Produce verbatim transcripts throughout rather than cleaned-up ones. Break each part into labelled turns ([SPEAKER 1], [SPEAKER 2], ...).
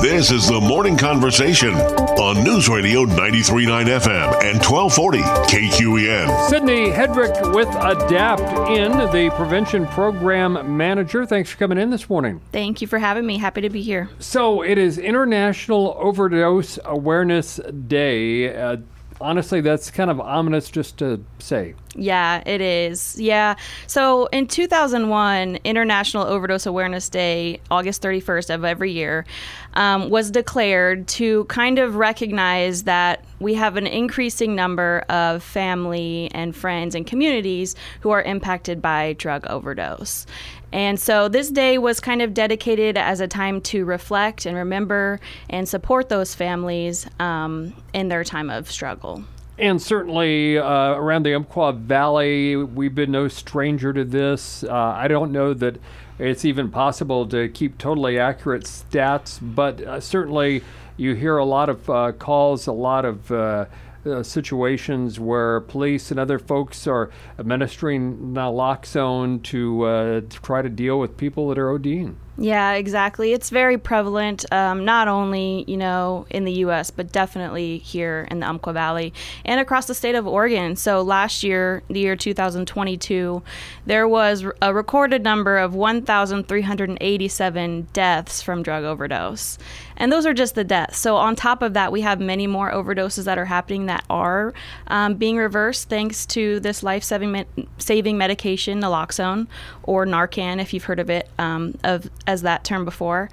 [SPEAKER 1] This is the Morning Conversation on News Radio ninety-three point nine F M and twelve forty K Q E N.
[SPEAKER 2] Sydney Hedrick with Adapt in, the Prevention Program Manager. Thanks for coming in this morning.
[SPEAKER 3] Thank you for having me. Happy to be here.
[SPEAKER 2] So it is International Overdose Awareness Day. Uh, honestly, that's kind of ominous just to say.
[SPEAKER 3] Yeah, it is. Yeah. So in two thousand one, International Overdose Awareness Day, August thirty-first of every year, um, was declared to kind of recognize that we have an increasing number of family and friends and communities who are impacted by drug overdose. And so this day was kind of dedicated as a time to reflect and remember and support those families um, in their time of struggle.
[SPEAKER 2] And certainly uh, around the Umpqua Valley, we've been no stranger to this. Uh, I don't know that it's even possible to keep totally accurate stats, but uh, certainly you hear a lot of uh, calls, a lot of uh, uh, situations where police and other folks are administering naloxone to, uh, to try to deal with people that are ODing.
[SPEAKER 3] Yeah, exactly. It's very prevalent, um, not only, you know, in the U S, but definitely here in the Umpqua Valley and across the state of Oregon. So last year, the year two thousand twenty-two, there was a recorded number of one thousand three hundred eighty-seven deaths from drug overdose. And those are just the deaths. So on top of that, we have many more overdoses that are happening that are um, being reversed thanks to this life-saving me- saving medication, naloxone, or Narcan, if you've heard of it, um, of as that term before.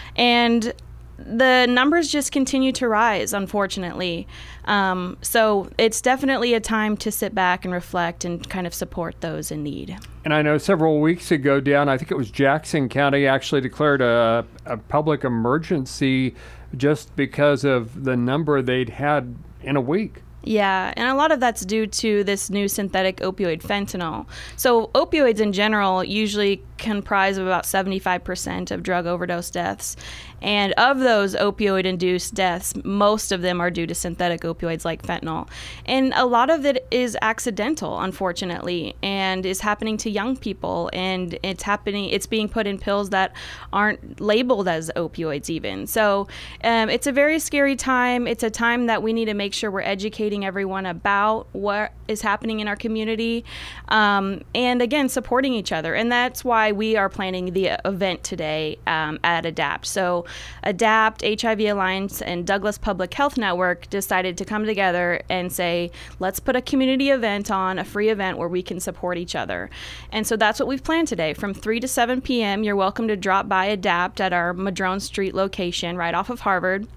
[SPEAKER 3] And the numbers just continue to rise, unfortunately. Um, so it's definitely a time to sit back and reflect and kind of support those in need.
[SPEAKER 2] And I know several weeks ago down, I think it was Jackson County actually declared a, a public emergency just because of the number they'd had in a week.
[SPEAKER 3] Yeah, and a lot of that's due to this new synthetic opioid fentanyl. So opioids in general usually comprise of about seventy-five percent of drug overdose deaths. And of those opioid-induced deaths, most of them are due to synthetic opioids like fentanyl. And a lot of it is accidental, unfortunately, and is happening to young people. And it's happening, it's being put in pills that aren't labeled as opioids even. So um, it's a very scary time. It's a time that we need to make sure we're educating everyone about what is happening in our community. Um, and again, supporting each other. And that's why we are planning the event today um, at Adapt. So Adapt, H I V Alliance, and Douglas Public Health Network decided to come together and say, let's put a community event on, a free event where we can support each other. And so that's what we've planned today. From three to seven p.m., you're welcome to drop by Adapt at our Madrone Street location right off of Harvard.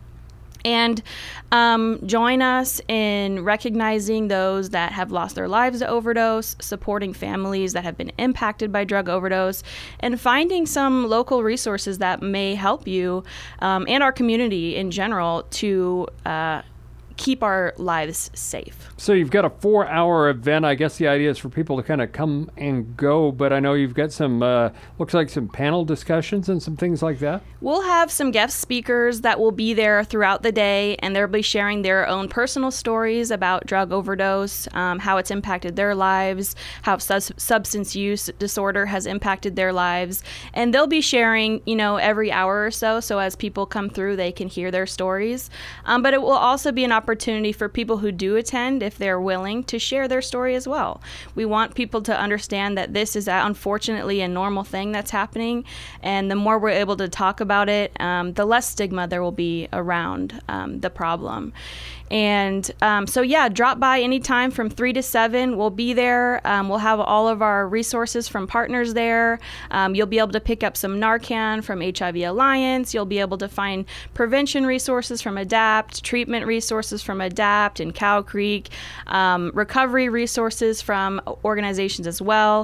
[SPEAKER 3] And um, join us in recognizing those that have lost their lives to overdose, supporting families that have been impacted by drug overdose, and finding some local resources that may help you um, and our community in general to uh, keep our lives safe.
[SPEAKER 2] So you've got a four-hour event. I guess the idea is for people to kind of come and go, but I know you've got some, uh, looks like some panel discussions and some things like that.
[SPEAKER 3] We'll have some guest speakers that will be there throughout the day, and they'll be sharing their own personal stories about drug overdose, um, how it's impacted their lives, how sus- substance use disorder has impacted their lives, and they'll be sharing, you know, every hour or so, so as people come through, they can hear their stories. Um, but it will also be an opportunity for people who do attend, if they're willing, to share their story as well. We want people to understand that this is uh, unfortunately a normal thing that's happening, and the more we're able to talk about it, um, the less stigma there will be around um, the problem. And um, so, yeah, drop by anytime from three to seven. We'll be there. Um, we'll have all of our resources from partners there. Um, you'll be able to pick up some Narcan from H I V Alliance. You'll be able to find prevention resources from Adapt, treatment resources from Adapt and Cow Creek, um, recovery resources from organizations as well.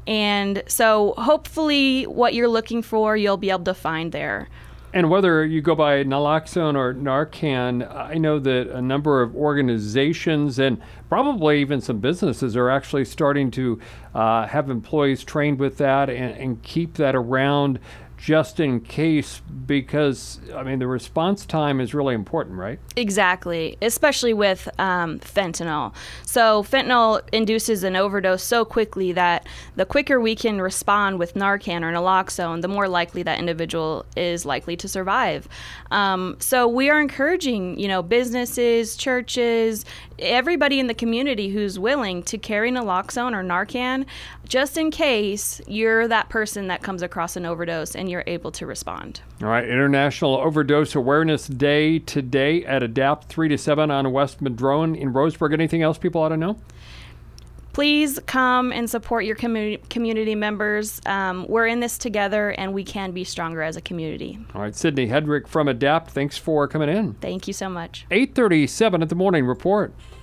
[SPEAKER 3] And so hopefully what you're looking for, you'll be able to find there.
[SPEAKER 2] And whether you go by naloxone or Narcan, I know that a number of organizations and probably even some businesses are actually starting to uh, have employees trained with that and, and keep that around just in case, because, I mean, the response time is really important, right?
[SPEAKER 3] Exactly, especially with um, fentanyl. So fentanyl induces an overdose so quickly that the quicker we can respond with Narcan or naloxone, the more likely that individual is likely to survive. Um, so we are encouraging, you know, businesses, churches, everybody in the community who's willing to carry naloxone or Narcan, just in case you're that person that comes across an overdose and you're able to respond.
[SPEAKER 2] All right, International Overdose Awareness Day today at ADAPT, three to seven on West Madrone in Roseburg. Anything else people ought to know?
[SPEAKER 3] Please come and support your community community members. Um, we're in this together, and we can be stronger as a community.
[SPEAKER 2] All right, Sydney Hedrick from ADAPT, thanks for coming in.
[SPEAKER 3] Thank you so much.
[SPEAKER 2] eight thirty-seven at the Morning Report.